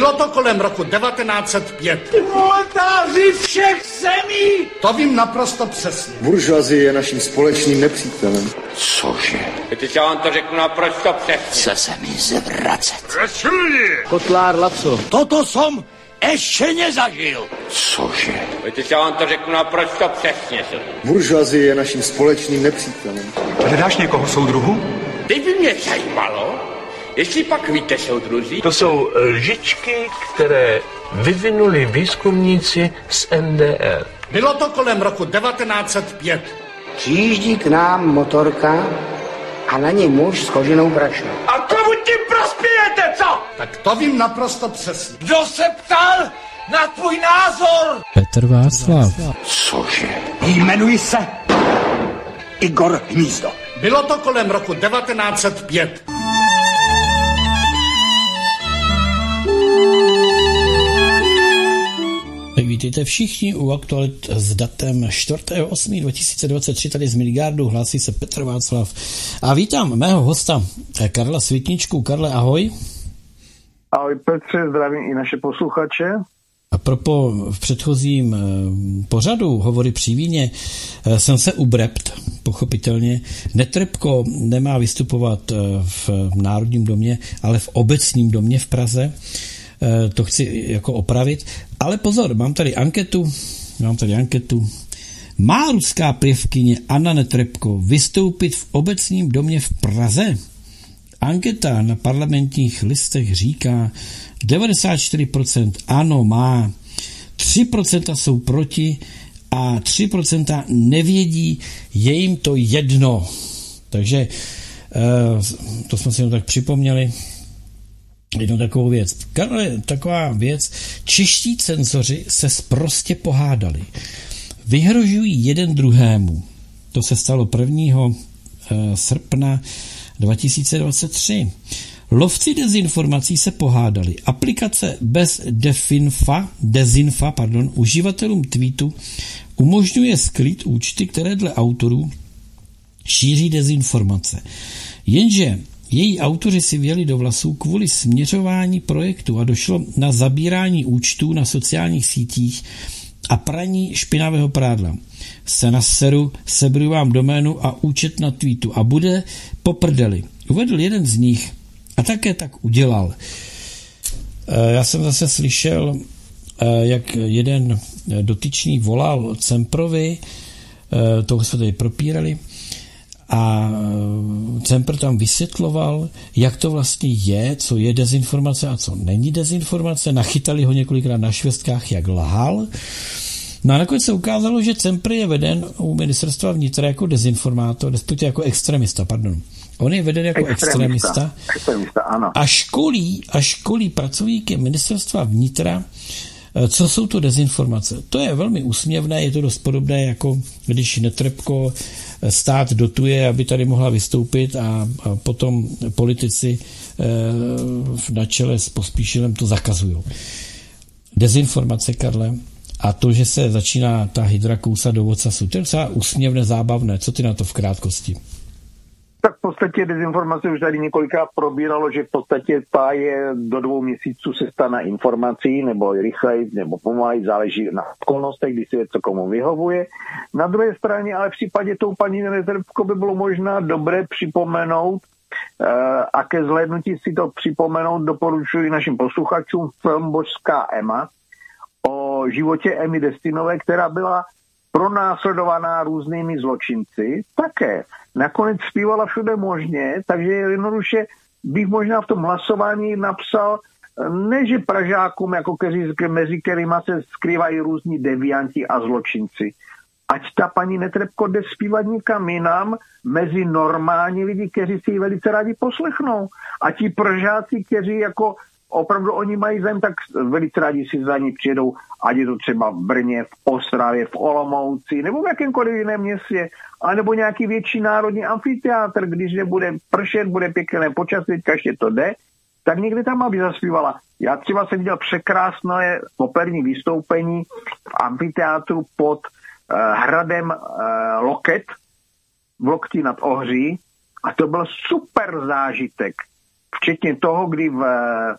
Bylo to kolem roku 1905. Proletáři všech zemí! To vím naprosto přesně. Buržoazie je naším společným nepřítelem. Cože? Víte, já vám to řeknu naprosto přesně. Chce se mi zvracet. Kotlár Laco. Toto som ještě nezažil. Cože? Víte, já vám to řeknu naprosto přesně. Buržoazie je naším společným nepřítelem. Hledáš někoho soudruhu? Teď by mě zajímalo, jestli pak víte, soudruzi. To jsou lžičky, které vyvinuli výzkumníci z NDR. Bylo to kolem roku 1905. Přijíždí k nám motorka a na ní muž s koženou brašnou. A komu tím prospějete, co? Tak to vím naprosto přesně. Kdo se ptal na tvůj názor? Petr Václav. Cože? Jmenuji se Igor Hnízdo. Bylo to kolem roku 1905. Vítejte všichni u aktualit s datem 4.8.2023. Tady z Midgardu hlásí se Petr Václav. A vítám mého hosta Karla Světničku. Karle, ahoj. Ahoj Petře, zdravím i naše posluchače. A propo v předchozím pořadu Hovory při víně jsem se ubrept, pochopitelně. Netrbko nemá vystupovat v Národním domě, ale v Obecním domě v Praze. To chci jako opravit. Ale pozor, mám tady anketu. Má ruská pěvkyně Anna Netrebko vystoupit v Obecním domě v Praze? Anketa na Parlamentních listech říká 94% ano, má, 3% jsou proti a 3% nevědí, je jim to jedno. Takže to jsme si jenom tak připomněli. Jednou takovou věc. Karle, taková věc. Čeští cenzoři se sprostě pohádali. Vyhrožují jeden druhému. To se stalo 1. srpna 2023. Lovci dezinformací se pohádali. Aplikace bez dezinfa, uživatelům tweetu umožňuje skrýt účty, které dle autorů šíří dezinformace. Jenže její autoři si vjeli do vlasů kvůli směřování projektu a došlo na zabírání účtů na sociálních sítích a praní špinavého prádla. Se na seru, seberu vám doménu a účet na tweetu a bude po prdeli. Uvedl jeden z nich a také tak udělal. Já jsem zase slyšel, jak jeden dotyčný volal Cemprovi, toho jsme tady propírali, a Cempr tam vysvětloval, jak to vlastně je, co je dezinformace a co není dezinformace. Nachytali ho několikrát na švestkách, jak lhal. No a nakonec se ukázalo, že Cempr je veden u ministerstva vnitra jako dezinformátor, respektive jako extremista, pardon. On je veden jako extremista ano. A školí pracovníky ministerstva vnitra, co jsou to dezinformace. To je velmi úsměvné, je to dost podobné, jako když Netrebko stát dotuje, aby tady mohla vystoupit a potom politici na čele s Pospíšilem to zakazují. Dezinformace, Karle, a to, že se začíná ta hydra kousat do ocasu, to je docela úsměvné, zábavné. Co ty na to v krátkosti? Tak v podstatě dezinformace už tady několikrát probíralo, že v podstatě ta je do 2 měsíců se stane informací, nebo rychleji, nebo pomaleji, záleží na okolnostech, když se to komu vyhovuje. Na druhé straně, ale v případě tou paní Netrebko by bylo možná dobré připomenout, a ke zhlédnutí si to připomenout doporučuji našim posluchačům film Božská Ema o životě Emy Destinové, která byla pronásledovaná různými zločinci, také nakonec zpívala všude možně, takže jednoduše bych možná v tom hlasování napsal, ne že Pražákům, jako mezi kterými se skrývají různí devianti a zločinci. Ať ta paní Netrebko jde zpívat nikam jinam mezi normální lidi, kteří si ji velice rádi poslechnou. A ti Pražáci, kteří jako opravdu oni mají zájem, tak velice rádi si za ní přijedou, ať je to třeba v Brně, v Ostravě, v Olomouci, nebo v jakémkoliv jiném městě, anebo nějaký větší národní amfiteátr, když nebude pršet, bude pěkné počasí, teďka ještě to jde, tak někde tam aby zaspívala. Já třeba jsem viděl překrásné operní vystoupení v amfiteátru pod hradem Loket v Lokti nad Ohří a to byl super zážitek. Včetně toho, kdy v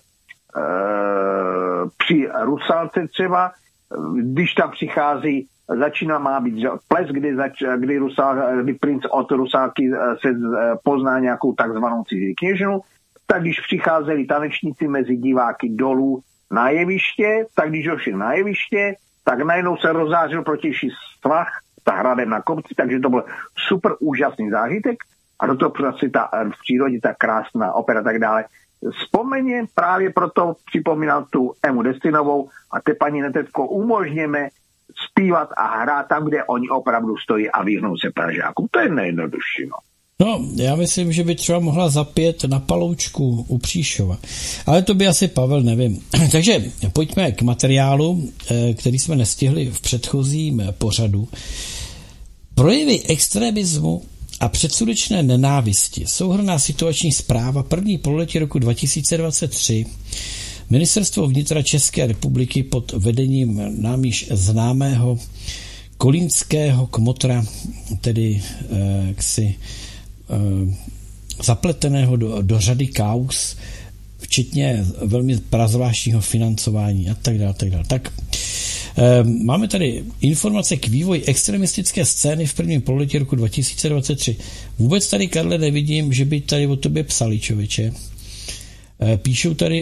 při Rusálce třeba, když tam přichází, má být ples, kdy princ od Rusálky se pozná nějakou takzvanou cizí kněžnu, tak když přicházeli tanečníci mezi diváky dolů na jeviště, tak když došli na jeviště, tak najednou se rozářil protější svah za hradem na kopci, takže to byl super úžasný zážitek a do toho prostě v přírodě ta krásná opera tak dále. Vzpomeně právě proto připomínal tu Emu Destinovou a te paní Netecko umožněme zpívat a hrát tam, kde oni opravdu stojí a vyhnou se Pražákům. To je nejjednodušší. No, já myslím, že by třeba mohla zapět na Paloučku u Příšova. Ale to by asi Pavel, nevím. Takže pojďme k materiálu, který jsme nestihli v předchozím pořadu. Projevy extremismu a předsudečné nenávisti. Souhrnná situační zpráva první pololetí roku 2023. Ministerstvo vnitra České republiky pod vedením nám již známého kolínského kmotra, tedy zapleteného do řady kauz, včetně velmi prazvláštního financování a tak dále. Tak máme tady informace k vývoji extremistické scény v prvním pololetí roku 2023. Vůbec tady, Karle, nevidím, že by tady o tobě psali, člověče. Píšou tady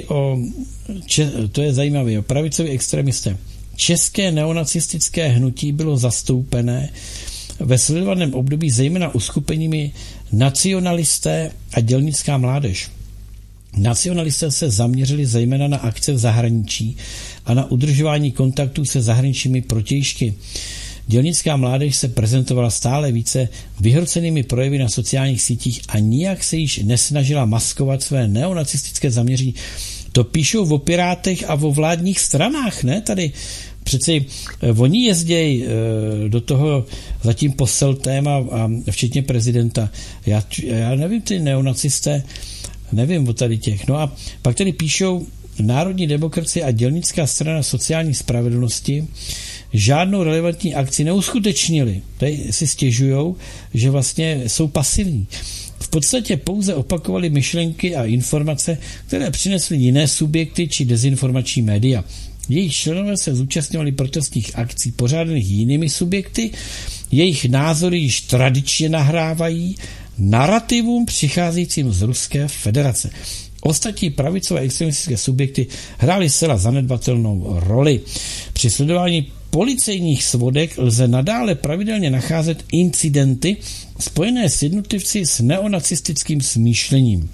to je zajímavé, o pravicoví extremisté. České neonacistické hnutí bylo zastoupené ve sledovaném období zejména uskupeními nacionalisté a dělnická mládež. Nacionalisté se zaměřili zejména na akce v zahraničí a na udržování kontaktů se zahraničními protějšky. Dělnická mládež se prezentovala stále více vyhrocenými projevy na sociálních sítích a nijak se již nesnažila maskovat své neonacistické zaměření. To píšou o Pirátech a o vládních stranách, ne? Tady přeci oni jezdějí do toho zatím poseltém a včetně prezidenta. Já nevím, ty neonacisté, nevím o tady těch. No a pak tady píšou Národní demokracie a dělnická strana sociální spravedlnosti žádnou relevantní akci neuskutečnili. Tady si stěžujou, že vlastně jsou pasivní. V podstatě pouze opakovali myšlenky a informace, které přinesly jiné subjekty či dezinformační média. Jejich členové se zúčastňovali protestních akcí pořádaných jinými subjekty, jejich názory již tradičně nahrávají narativům přicházejícím z Ruské federace. Ostatní pravicové extremistické subjekty hrály zcela zanedbatelnou roli. Při sledování policejních svodek lze nadále pravidelně nacházet incidenty spojené s jednotlivci s neonacistickým smýšlením.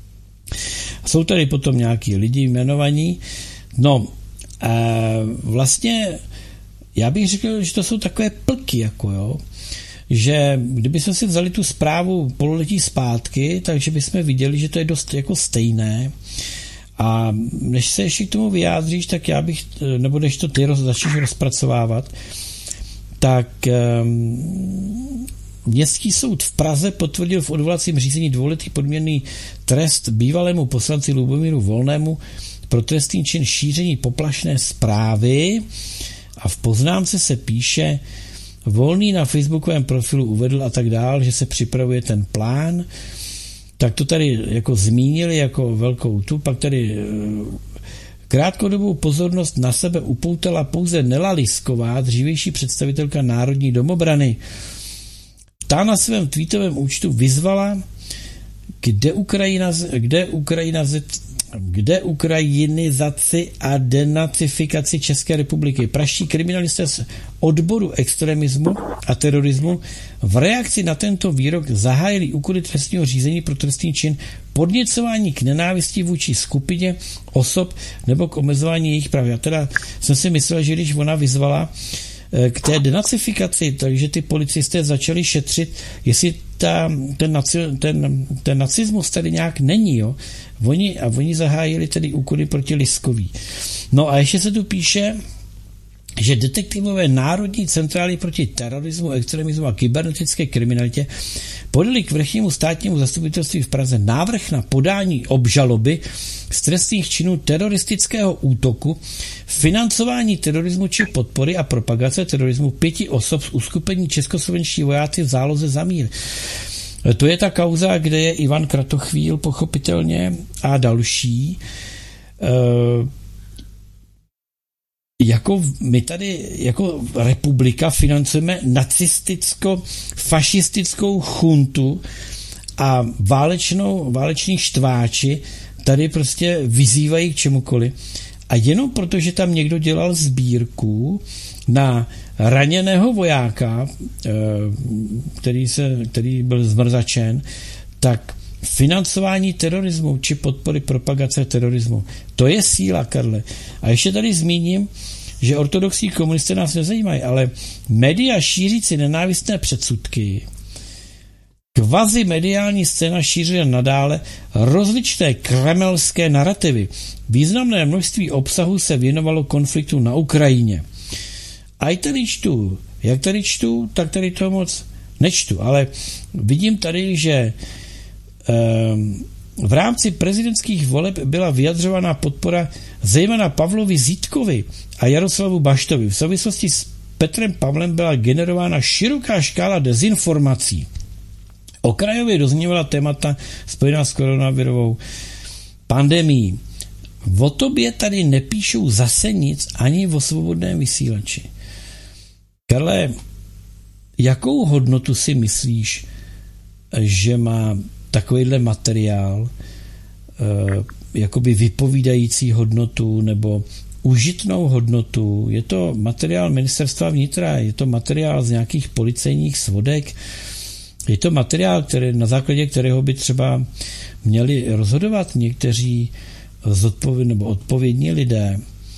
Jsou tady potom nějaký lidi jmenovaní. No, vlastně já bych řekl, že to jsou takové plky, jako jo, že kdyby jsme si vzali tu zprávu pololetí zpátky, takže bychom viděli, že to je dost jako stejné. A než se ještě k tomu vyjádříš, tak já bych, nebo než to ty začneš rozpracovávat, tak Městský soud v Praze potvrdil v odvolacím řízení 2letý podmíněný trest bývalému poslanci Lubomíru Volnému pro trestný čin šíření poplašné zprávy a v poznámce se píše, Volný na facebookovém profilu uvedl a tak dál, že se připravuje ten plán, tak to tady jako zmínili jako velkou tu, pak tady krátkodobou pozornost na sebe upoutala pouze Nela Lisková, dřívější představitelka Národní domobrany. Ta na svém tweetovém účtu vyzvala k ukrajinizaci a denacifikaci České republiky. Praští kriminalisté z odboru extremismu a terorismu v reakci na tento výrok zahájili úkony trestního řízení pro trestný čin podněcování k nenávisti vůči skupině osob nebo k omezování jejich práv. Já teda jsem si myslel, že když ona vyzvala k té denacifikaci, takže ty policisté začali šetřit, jestli ten nacismus tady nějak není, jo. Oni zahájili tedy úkony proti Liskový. No a ještě se tu píše, že detektivové Národní centrály proti terorismu, extremismu a kybernetické kriminalitě podali k vrchnímu státnímu zastupitelství v Praze návrh na podání obžaloby z trestných činů teroristického útoku, financování terorismu či podpory a propagace terorismu 5 osob z uskupení českoslovenští vojáci v záloze za mír. To je ta kauza, kde je Ivan Kratochvíl pochopitelně a další. jako my tady jako republika financujeme nacisticko-fašistickou chuntu a váleční štváči tady prostě vyzývají k čemukoliv. A jenom proto, že tam někdo dělal sbírku na raněného vojáka, který byl zmrzačen, tak financování terorismu či podpory propagace terorismu. To je síla, Karle. A ještě tady zmíním, že ortodoxní komunisté nás nezajímají, ale média šířící nenávistné předsudky, kvazi mediální scéna šířila nadále rozličné kremelské narrativy. Významné množství obsahu se věnovalo konfliktu na Ukrajině. A jak tady čtu, tak tady to moc nečtu, ale vidím tady, že v rámci prezidentských voleb byla vyjadřována podpora zejména Pavlovi Zítkovi a Jaroslavu Baštovi. V souvislosti s Petrem Pavlem byla generována široká škála dezinformací. Okrajově doznívala témata spojená s koronavirovou pandemií. O tobě tady nepíšou zase nic ani o svobodném vysílači. Karle, jakou hodnotu si myslíš, že má takovýhle materiál, jakoby vypovídající hodnotu nebo užitnou hodnotu? Je to materiál ministerstva vnitra, je to materiál z nějakých policejních svodek, je to materiál, na základě kterého by třeba měli rozhodovat někteří odpovědní lidé.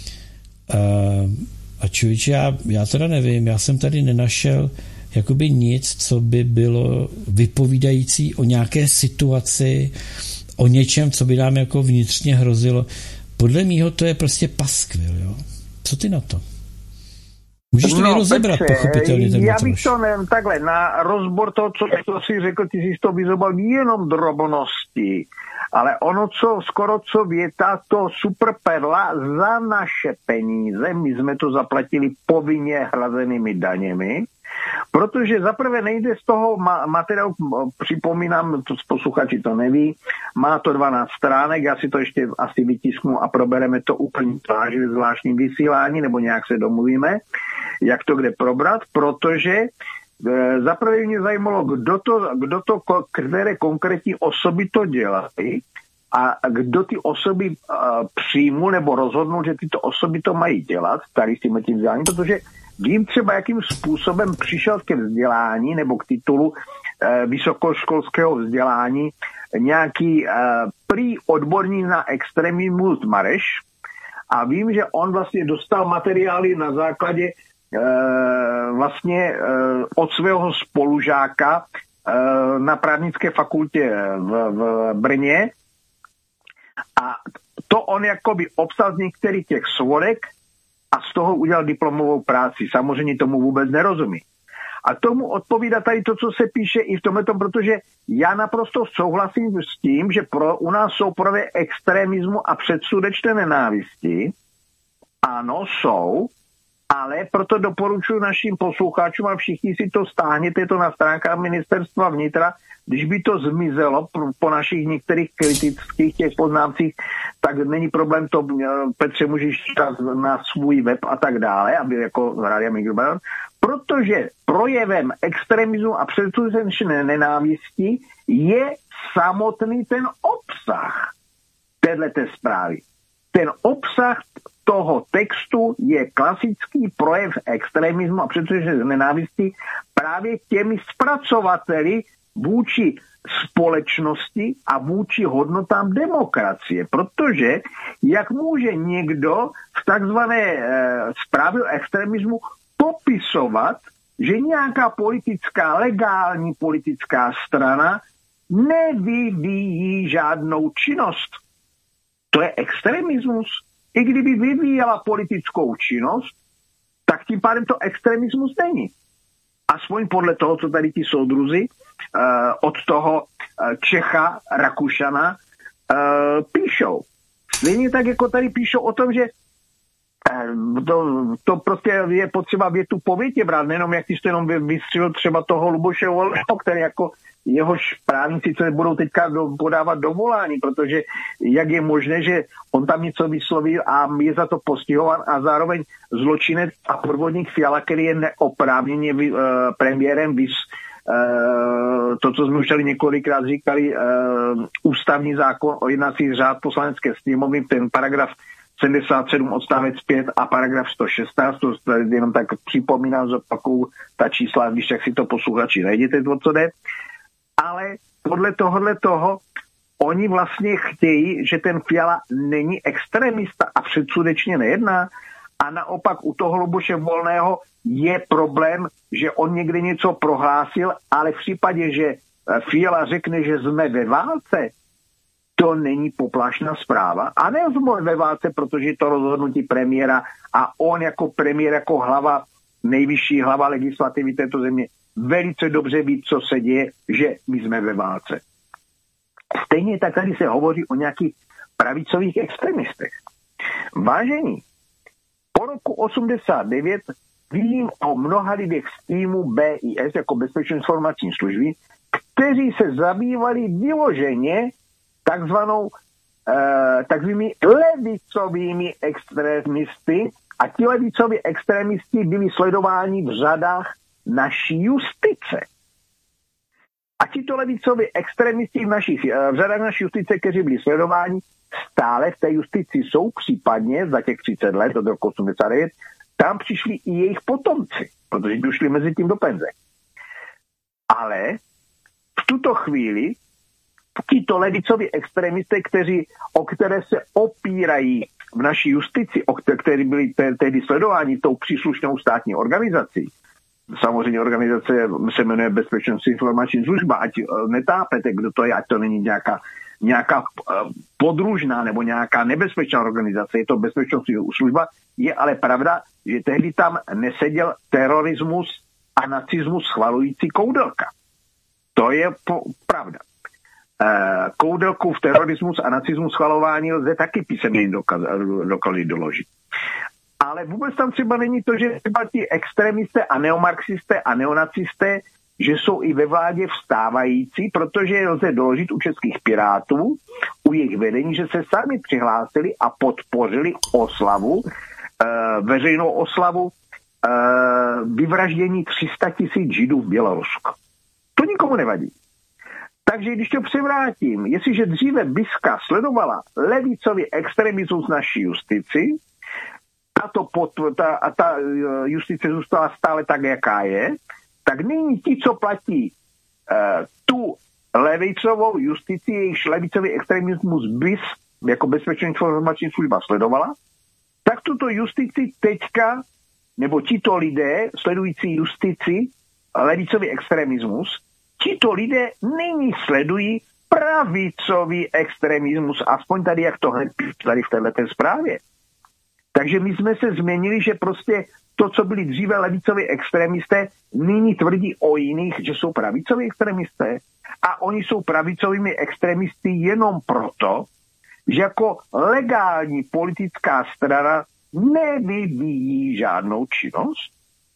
A člověče, já teda nevím, já jsem tady nenašel jakoby nic, co by bylo vypovídající o nějaké situaci, o něčem, co by nám jako vnitřně hrozilo. Podle mýho to je prostě paskvil, jo. Co ty na to? Můžeš to rozebrat, pochopitelně. Já bych to takhle, na rozbor toho, co jsi řekl, ty jsi to vyzobal jenom drobnosti, ale ono, co věta, to superperla za naše peníze, my jsme to zaplatili povinně hlazenými daněmi, protože zaprvé nejde z toho materiálu, připomínám, to posluchači to neví, má to 12 stránek, já si to ještě asi vytisknu a probereme to úplně v zvláštním vysílání, nebo nějak se domluvíme, jak to kde probrat, protože zaprvé mě zajímalo, které konkrétní osoby to dělají a kdo ty osoby přijmul nebo rozhodnul, že tyto osoby to mají dělat, tady s tím vzděláním, protože vím třeba, jakým způsobem přišel ke vzdělání nebo k titulu vysokoškolského vzdělání nějaký prý odborník na extremismus Mareš a vím, že on vlastně dostal materiály na základě od svého spolužáka na právnické fakultě v Brně a to on jakoby obsal z některých těch svodek a z toho udělal diplomovou práci. Samozřejmě tomu vůbec nerozumí. A tomu odpovídá tady to, co se píše i v tomhletom, protože já naprosto souhlasím s tím, že u nás jsou projevy extremismu a předsudečné nenávisti. Ano, jsou, ale proto doporučuji našim posluchačům a všichni si to stáhněte, je to na stránkách ministerstva vnitra, když by to zmizelo po našich některých kritických těch poznámcích, tak není problém to, Petře, můžeš na svůj web a tak dále, aby jako Rádia Mikrobaron, protože projevem extremismu a předsudečné nenávisti je samotný ten obsah téhleté zprávy. Ten obsah toho textu je klasický projev extremismu a předsudečné nenávisti právě těmi zpracovateli vůči společnosti a vůči hodnotám demokracie. Protože jak může někdo v takzvané zprávě o extremismu popisovat, že nějaká legální politická strana nevyvíjí žádnou činnost. To je extremismus. I kdyby vyvíjela politickou činnost, tak tím pádem to extremismus není. Aspoň podle toho, co tady ti soudruzi od toho Čecha, Rakušana píšou. Stejně tak, jako tady píšou o tom, že to prostě je potřeba větu po větě brát, nejenom jak ty jste jenom vystřelil třeba toho Luboše Volného, který jako jehož právníci se budou teďka podávat dovolání, protože jak je možné, že on tam něco vyslovil a je za to postihovan a zároveň zločinec a podvodník Fiala, který je neoprávněně premiérem to, co jsme už tady několikrát říkali, ústavní zákon o jednací řád poslanecké sněmovny, ten paragraf 77 odstavec 5 a paragraf 116, to jenom tak připomínám, zopakuju ta čísla, když tak si to posluchači najděte, o co jde. Ale podle toho oni vlastně chtějí, že ten Fiala není extremista a předsudečně nejedná a naopak u toho Luboše Volného je problém, že on někde něco prohlásil, ale v případě, že Fiala řekne, že jsme ve válce, to není poplašná zpráva. A ne jsme ve válce, protože je to rozhodnutí premiéra a on jako premiér, jako nejvyšší hlava legislativy této země velice dobře ví, co se děje, že my jsme ve válce. Stejně tak tady se hovoří o nějakých pravicových extremistech. Vážení, po roku 89 vím o mnoha lidech z týmu BIS jako Bezpečnostní informační služby, kteří se zabývali vyloženě takzvanými levicovými extremisty a ti levicoví extremisti byli sledováni v řadách naší justice. A tito levicoví extremisti v řadách naší justice, kteří byli sledováni, stále v té justici jsou, případně za těch 30 let od roku 89, tam přišli i jejich potomci, protože došli mezi tím do penze. Ale v tuto chvíli tito levicoví extremisté, o které se opírají v naší justici, kteří byli tehdy sledováni tou příslušnou státní organizací, samozřejmě organizace se jmenuje Bezpečnostní informační služba, ať netápete, kdo to je, ať to není nějaká podružná nebo nějaká nebezpečná organizace, je to bezpečnostní služba, je ale pravda, že tehdy tam neseděl terorismus a nacismus schvalující Koudelka. To je pravda. Koudelku v terorismus a nacismu schvalování lze taky písemně dokázat doložit. Ale vůbec tam třeba není to, že třeba ti extremisté a neomarxisté a neonacisté, že jsou i ve vládě vstávající, protože lze doložit u českých pirátů, u jejich vedení, že se sami přihlásili a podpořili oslavu, veřejnou oslavu vyvraždění 300 000 Židů v Bělorusku. To nikomu nevadí. Takže když to převrátím, jestliže dříve BISka sledovala levicový extremismus naší justici, a ta justice zůstala stále tak, jaká je, tak nyní ti, co platí tu levicovou justici, jejíž levicový extremismus BIS jako Bezpečnostní informační služba sledovala, tak tuto justici teďka, nebo tito lidé sledující justici, levicový extremismus, tito lidé nyní sledují pravicový extremismus, aspoň tady, jak to tady v této zprávě. Takže my jsme se změnili, že prostě to, co byli dříve levicoví extremisté, nyní tvrdí o jiných, že jsou pravicoví extremisté. A oni jsou pravicovými extremisty jenom proto, že jako legální politická strana nevyvíjí žádnou činnost.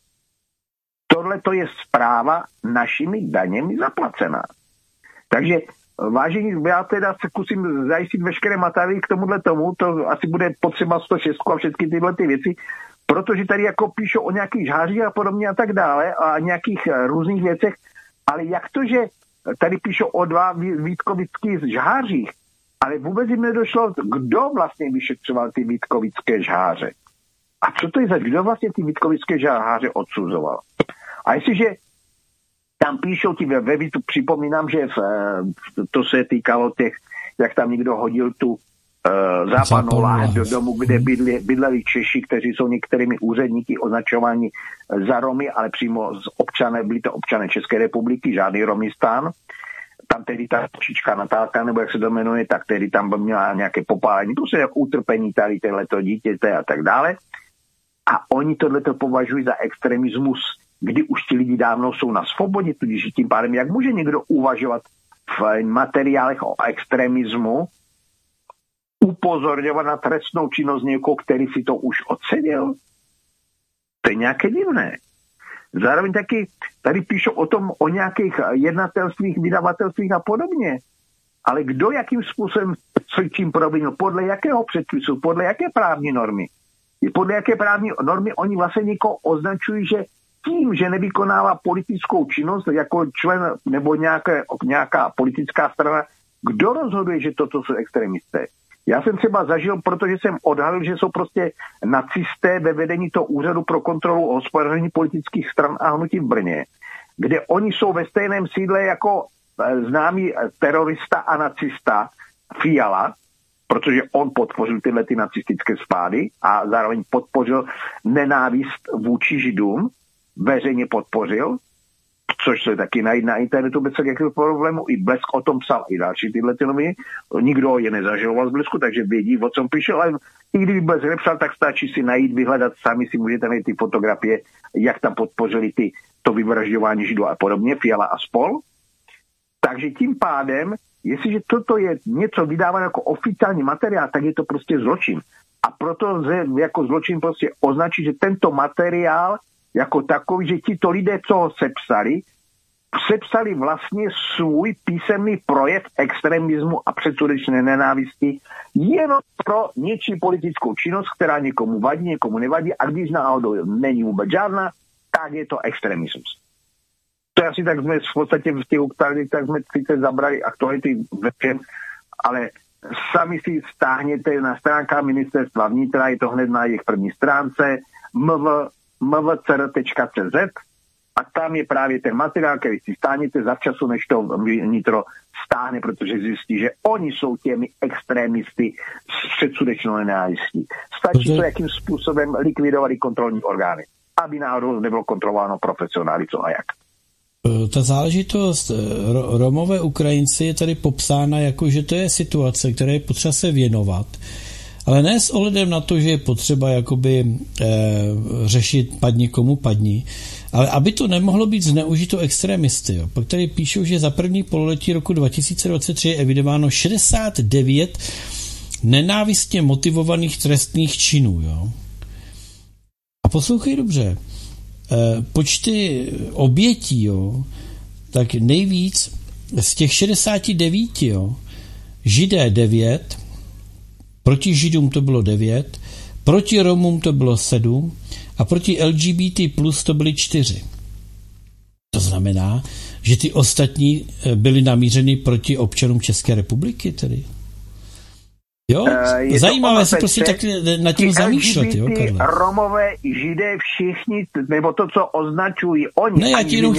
Tohle to je zpráva našimi daněmi zaplacená. Takže vážení, já teda se kusím zajistit veškeré materiály k tomuhle tomu, to asi bude potřeba 106 a všechny tyhle ty věci, protože tady jako píšou o nějakých žhářích a podobně a tak dále a nějakých různých věcech, ale jak to, že tady píšou o 2 vítkovických žhářích, ale vůbec jim nedošlo, kdo vlastně vyšetřoval ty vítkovické žháře. A co to je za, kdo vlastně ty vítkovické žháře odsuzoval. A jestliže tam píšou ve Vítu, připomínám, že to se týkalo těch, jak tam někdo hodil tu západnou láhev do domu, kde bydleli Češi, kteří jsou některými úředníky označováni za Romy, ale přímo byli to občané České republiky, žádný Romistán. Tam tedy ta Čička Natálka, nebo jak se to jmenuje, tak tedy tam měla nějaké popálení, prostě jak utrpení tady tohleto dítěte a tak dále. A oni tohleto považují za extremismus, kdy už ti lidi dávno jsou na svobodě, tudíž tím pádem, jak může někdo uvažovat v materiálech o extremismu, upozorňovat na trestnou činnost někoho, který si to už odseděl? To je nějaké divné. Zároveň taky tady píšou o tom, o nějakých jednatelstvích, vydavatelstvích a podobně. Ale kdo jakým způsobem s čím provinil, podle jakého předpisu, podle jaké právní normy? Podle jaké právní normy oni vlastně někoho označují, že tím, že nevykonává politickou činnost jako člen nebo nějaká politická strana, kdo rozhoduje, že toto jsou extremisté? Já jsem třeba zažil, protože jsem odhalil, že jsou prostě nacisté ve vedení toho úřadu pro kontrolu hospodaření politických stran a hnutí v Brně, kde oni jsou ve stejném sídle jako známý terorista a nacista Fiala, protože on podpořil tyhle ty nacistické spády a zároveň podpořil nenávist vůči Židům, veřejně podpořil, což se taky najít na internetu bez jakého problému. I Blesk o tom psal i další tyhle ty noviny. Nikdo je nezažaloval z Blesku, takže vědí, o čem píše, ale i kdyby Blesk nepsal, tak stačí si najít, vyhledat, sami si můžete najít ty fotografie, jak tam podpořili to vyvražďování Židů a podobně, Fiala a spol. Takže tím pádem, jestliže toto je něco vydávané jako oficiální materiál, tak je to prostě zločin. A proto lze jako zločin prostě označit, že tento materiál jako takový, že tito lidé, co ho sepsali vlastně svůj písemný projev extremismu a předsudečné nenávisti jenom pro něčí politickou činnost, která někomu vadí, někomu nevadí, a když náhodou není vůbec žádná, tak je to extremismus. To asi tak jsme v podstatě v těch uktarích, tak jsme sice zabrali aktuality ve všem, ale sami si stáhněte na stránkách ministerstva vnitra, je to hned na jejich první stránce, mvcr.cz, a tam je právě ten materiál, který si stáhněte zavčasu, než to vnitro stáhne, protože zjistí, že oni jsou těmi extrémisty s předsudečnou nenávistí. Stačí to, jakým způsobem likvidovali kontrolní orgány, aby náhodou nebylo kontrolováno profesionály, co a jak. Ta záležitost Romové Ukrajinci je tady popsána jako, že to je situace, které je potřeba se věnovat, ale ne s ohledem na to, že je potřeba jakoby řešit padni komu padni, ale aby to nemohlo být zneužito extremisty. Jo. Pak tady píšou, že za první pololetí roku 2023 je evidováno 69 nenávistně motivovaných trestných činů. Jo. A poslouchej dobře, počty obětí, jo, tak nejvíc z těch 69, jo, Židé 9, proti Židům to bylo 9, proti Romům to bylo 7 a proti LGBT plus to byly 4. To znamená, že ty ostatní byly namířeny proti občanům České republiky tedy. Jo, zajímavé se prostě tak nad tím zamýšlet, jo, Karle. Romové, Židé, všichni, nebo to, co označují oni. Ne, já ti jenom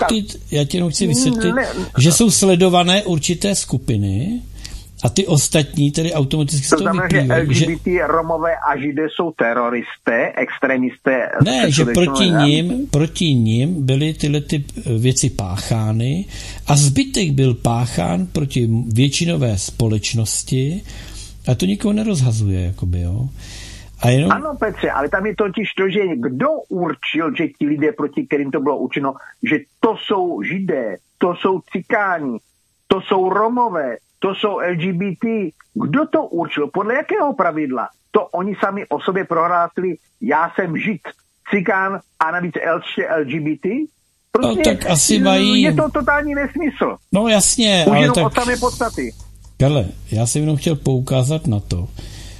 chci vysvětlit, že jsou sledované určité skupiny a ty ostatní tedy automaticky z toho vyplývají. Že LGBT, Romové a Židé jsou teroristé, extremisté. Ne, že proti nim byly tyhle ty věci páchány a zbytek byl páchán proti většinové společnosti. A to nikoho nerozhazuje, jakoby, jo. A jenom... Ano, Petře, ale tam je totiž to, že kdo určil, že ti lidé, proti kterým to bylo určeno, že to jsou Židé, to jsou Cikáni, to jsou Romové, to jsou LGBT. Kdo to určil? Podle jakého pravidla? To oni sami o sobě prohlásili, já jsem Žid, Cikán a navíc ještě LGBT? Prostě no, tak asi mají... Je to totální nesmysl. No jasně, už ale jenom tak... od samé podstaty. Karle, já jsem jenom chtěl poukázat na to,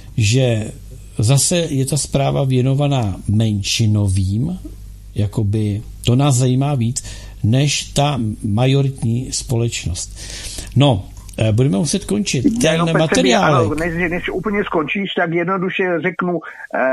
že zase je ta zpráva věnovaná menšinovým, jakoby to nás zajímá víc, než ta majoritní společnost. No, budeme muset končit. Ten materiál. Než úplně skončíš, tak jednoduše řeknu,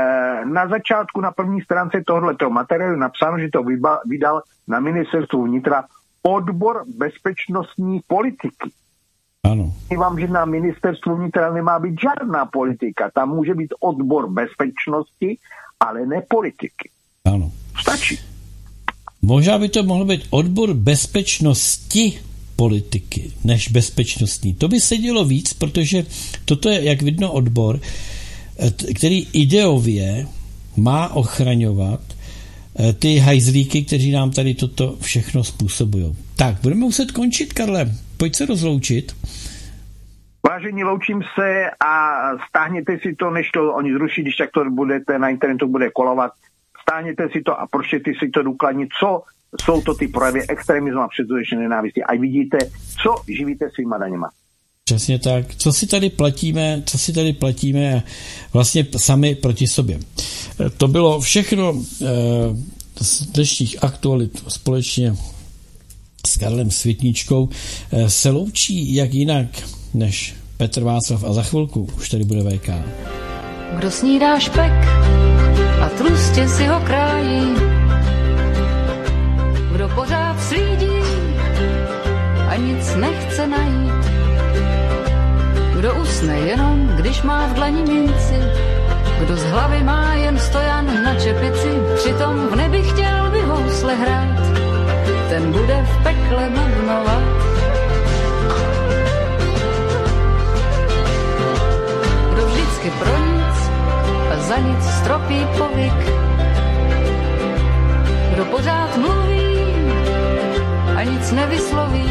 na začátku, na první stránce tohoto materiálu napsáno, že to vydal na ministerstvu vnitra odbor bezpečnostní politiky. Ano. Vám, že na ministerstvu vnitra nemá být žádná politika. Tam může být odbor bezpečnosti, ale ne politiky. Ano. Stačí. Možná by to mohlo být odbor bezpečnosti politiky, než bezpečnostní. To by se dělo víc, protože toto je, jak vidno, odbor, který ideově má ochraňovat ty hajzlíky, kteří nám tady toto všechno způsobují. Tak, budeme muset končit, Karle. Pojď se rozloučit. Vážení, loučím se a stáhněte si to, než to oni zruší, když tak to budete na internetu bude kolovat. stáhněte si to a pročtěte si to důkladně, co jsou to ty projevy extremismu a předsudečné nenávisti. A vidíte, co živíte svýma daněma. Přesně tak. Co si tady platíme vlastně sami proti sobě. To bylo všechno z dnešních aktualit společně s Karlem Světníčkou. Se loučí jak jinak než Petr Václav a za chvilku už tady bude VK. Kdo snídá špek a tlustě si ho krájí, kdo pořád slídí a nic nechce najít, kdo usne jenom, když má v dlani minci, kdo z hlavy má jen stojan na čepici, přitom v nebi chtěl by housle hrát, ten bude v pekle bubnovat. Kdo vždycky pro nic a za nic stropí povyk, kdo pořád mluví a nic nevysloví,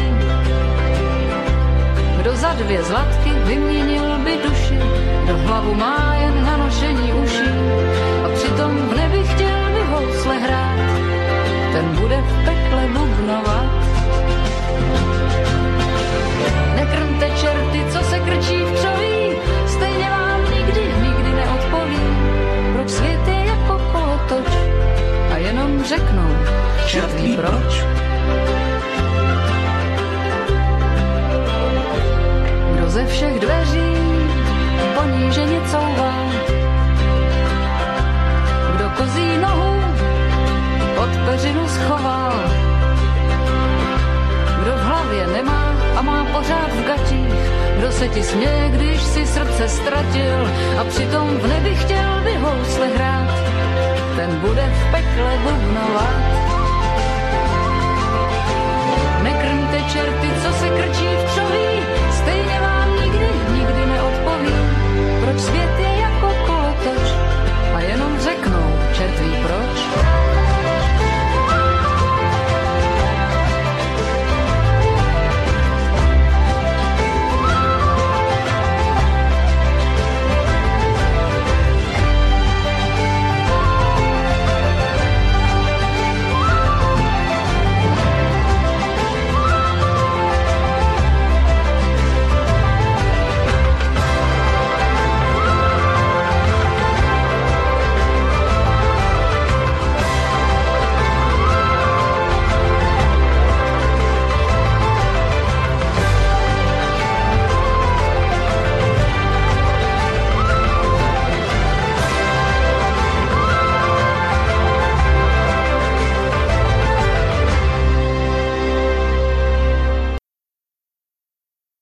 kdo za 2 zlatky vyměnil by duši, kdo hlavu má jen na nošení uší a přitom v nebi chtěl by housle hrát, ten bude v pekle bubnovat. Nekrmte čerty, co se krčí v křoví, stejně vám nikdy neodpoví, proč svět je jako kolotoč a jenom řeknou, čert ví proč. Kdo ze všech dveří poníženě couvá, kdo kozí nohu pod peřinu schoval, kdo v hlavě nemá a má pořád v gatích, kdo se ti směje, když si srdce ztratil a přitom v nebi chtěl by housle hrát, ten bude v pekle bubnovat. Nekrmte čerty,